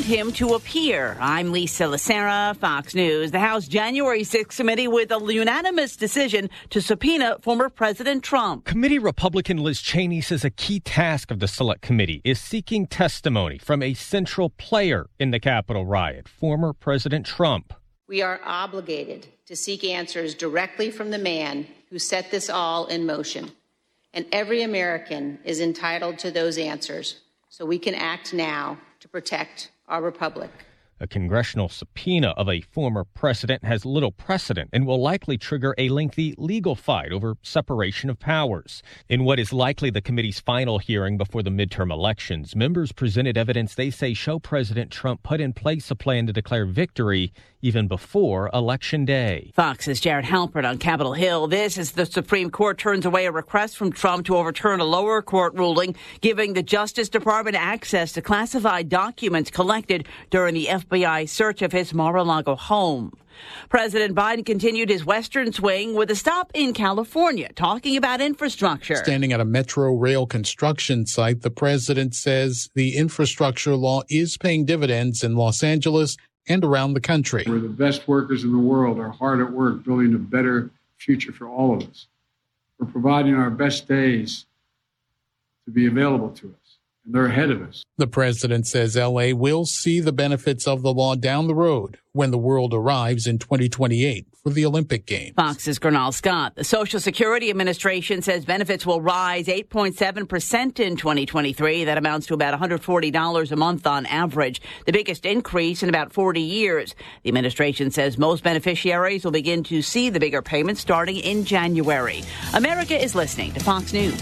want him to appear. I'm Lisa Lacera, Fox News. The House January 6th committee with a unanimous decision to subpoena former President Trump. Committee Republican Liz Cheney says a key task of the Select Committee is seeking testimony from a central player in the Capitol riot, former President Trump. We are obligated to seek answers directly from the man who set this all in motion. And every American is entitled to those answers, so we can act now to protect our republic. A congressional subpoena of a former president has little precedent and will likely trigger a lengthy legal fight over separation of powers. In what is likely the committee's final hearing before the midterm elections, members presented evidence they say show President Trump put in place a plan to declare victory even before Election Day. Fox's Jared Halpern on Capitol Hill. This as the Supreme Court turns away a request from Trump to overturn a lower court ruling giving the Justice Department access to classified documents collected during the FBI search of his Mar-a-Lago home. President Biden continued his western swing with a stop in California, talking about infrastructure. Standing at a metro rail construction site, the president says the infrastructure law is paying dividends in Los Angeles and around the country. We're the best workers in the world are hard at work building a better future for all of us. We're providing our best days to be available to us, and they're ahead of us. The president says L.A. will see the benefits of the law down the road when the world arrives in 2028 for the Olympic Games. Fox's Gernal Scott. The Social Security Administration says benefits will rise 8.7% in 2023. That amounts to about $140 a month on average, the biggest increase in about 40 years. The administration says most beneficiaries will begin to see the bigger payments starting in January. America is listening to Fox News.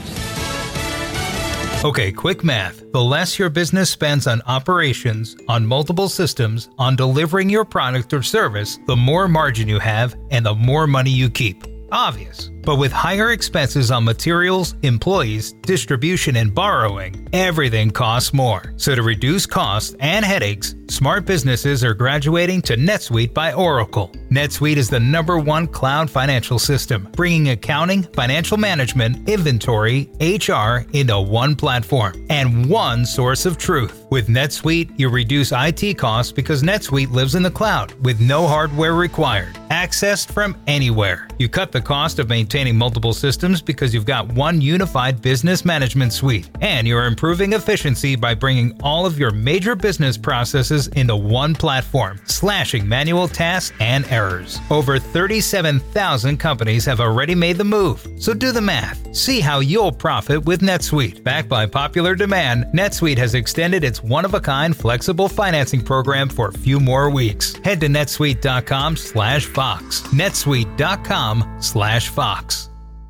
Okay, quick math. The less your business spends on operations, on multiple systems, on delivering your product or service, the more margin you have and the more money you keep. Obvious. But with higher expenses on materials, employees, distribution, and borrowing, everything costs more. So to reduce costs and headaches, smart businesses are graduating to NetSuite by Oracle. NetSuite is the #1 cloud financial system, bringing accounting, financial management, inventory, HR into one platform and one source of truth. With NetSuite, you reduce IT costs because NetSuite lives in the cloud with no hardware required. Accessed from anywhere. You cut the cost of maintaining multiple systems because you've got one unified business management suite. And you're improving efficiency by bringing all of your major business processes into one platform, slashing manual tasks and errors. Over 37,000 companies have already made the move. So do the math. See how you'll profit with NetSuite. Backed by popular demand, NetSuite has extended its one-of-a-kind flexible financing program for a few more weeks. Head to netsuite.com/Fox. netsuite.com/Fox.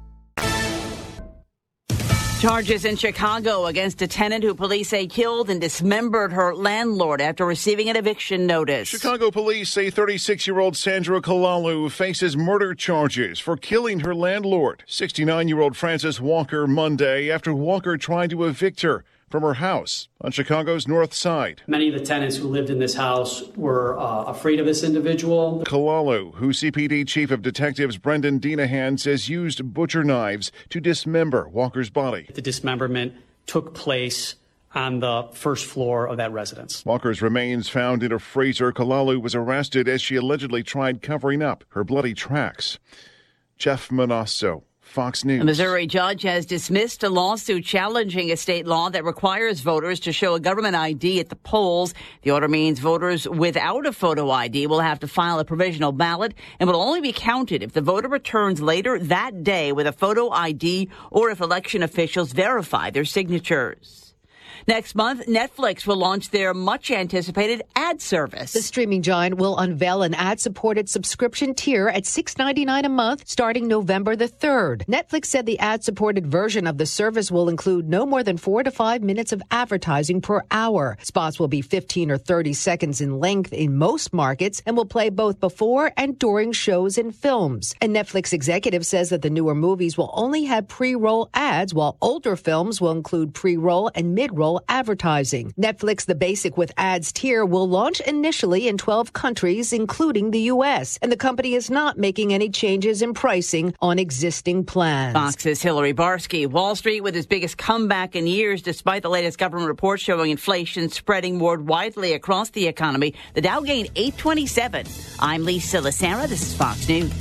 Charges in Chicago against a tenant who police say killed and dismembered her landlord after receiving an eviction notice. Chicago police say 36-year-old Sandra Kalalu faces murder charges for killing her landlord, 69-year-old Frances Walker, Monday after Walker tried to evict her from her house on Chicago's north side. Many of the tenants who lived in this house were afraid of this individual. Kalalu, who CPD Chief of Detectives Brendan Denahan says used butcher knives to dismember Walker's body. The dismemberment took place on the first floor of that residence. Walker's remains found in a freezer. Kalalu was arrested as she allegedly tried covering up her bloody tracks. Jeff Manasso, Fox News. A Missouri judge has dismissed a lawsuit challenging a state law that requires voters to show a government ID at the polls. The order means voters without a photo ID will have to file a provisional ballot and will only be counted if the voter returns later that day with a photo ID or if election officials verify their signatures. Next month, Netflix will launch their much-anticipated ad service. The streaming giant will unveil an ad-supported subscription tier at $6.99 a month starting November the 3rd. Netflix said the ad-supported version of the service will include no more than 4 to 5 minutes of advertising per hour. Spots will be 15 or 30 seconds in length in most markets and will play both before and during shows and films. A Netflix executive says that the newer movies will only have pre-roll ads, while older films will include pre-roll and mid-roll control advertising. Netflix, the basic with ads tier, will launch initially in 12 countries, including the U.S., and the company is not making any changes in pricing on existing plans. Fox's Hillary Barsky. Wall Street with its biggest comeback in years, despite the latest government report showing inflation spreading more widely across the economy. The Dow gained 827. I'm Lisa Lacera. This is Fox News.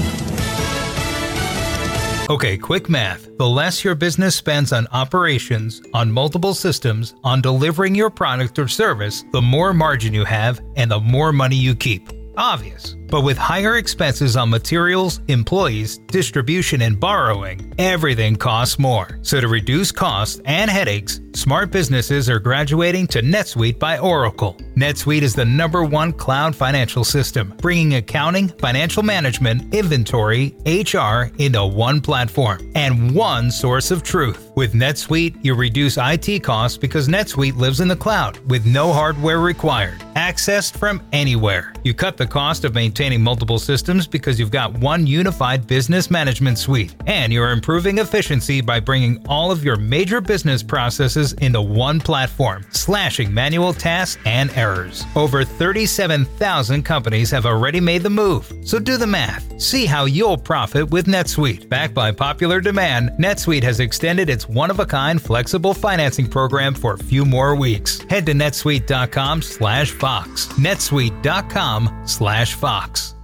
Okay, quick math. The less your business spends on operations, on multiple systems, on delivering your product or service, the more margin you have and the more money you keep. Obvious. But with higher expenses on materials, employees, distribution, and borrowing, everything costs more. So to reduce costs and headaches, smart businesses are graduating to NetSuite by Oracle. NetSuite is the #1 cloud financial system, bringing accounting, financial management, inventory, HR into one platform and one source of truth. With NetSuite, you reduce IT costs because NetSuite lives in the cloud with no hardware required, accessed from anywhere. You cut the cost of maintaining multiple systems because you've got one unified business management suite, and you're improving efficiency by bringing all of your major business processes into one platform, slashing manual tasks and errors. Over 37,000 companies have already made the move, so do the math. See how you'll profit with NetSuite. Backed by popular demand, NetSuite has extended its one-of-a-kind flexible financing program for a few more weeks. Head to netsuite.com/Fox. netsuite.com/Fox.